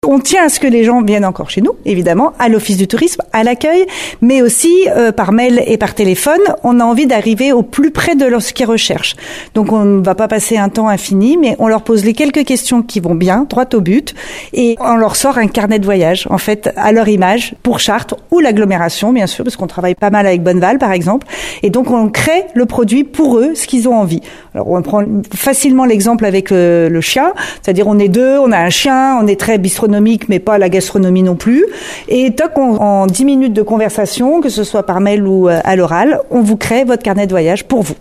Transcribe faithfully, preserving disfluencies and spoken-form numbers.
On tient à ce que les gens viennent encore chez nous, évidemment, à l'office du tourisme, à l'accueil, mais aussi euh, par mail et par téléphone. On a envie d'arriver au plus près de ce qu'ils recherchent. Donc on ne va pas passer un temps infini, mais on leur pose les quelques questions qui vont bien, droit au but, et on leur sort un carnet de voyage, en fait, à leur image, pour Chartres ou l'agglomération, bien sûr, parce qu'on travaille pas mal avec Bonneval, par exemple. Et donc on crée le produit pour eux, ce qu'ils ont envie. Alors on prend facilement l'exemple avec le, le chien, c'est-à-dire on est deux, on a un chien, on est très bistronomique, mais pas la gastronomie non plus. Et toc, on, en dix minutes de conversation, que ce soit par mail ou à l'oral, on vous crée votre carnet de voyage pour vous.